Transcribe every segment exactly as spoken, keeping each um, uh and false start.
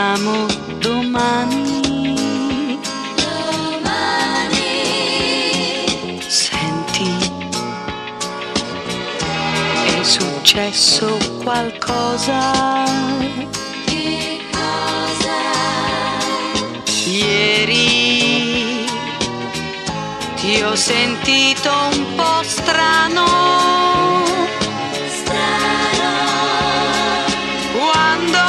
vediamo domani. Domani. Senti, è successo qualcosa. Che cosa? Ieri ti ho sentito un po' strano. Strano. Quando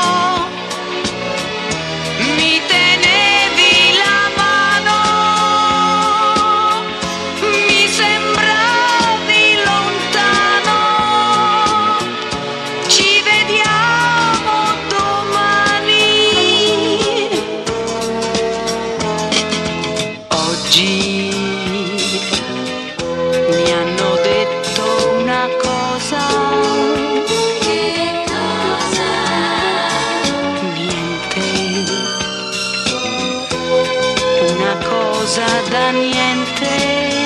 mi tenevi la mano, mi sembravi lontano. Ci vediamo domani. Oggi mi hanno detto una cosa. Che cosa? Niente, una cosa da niente.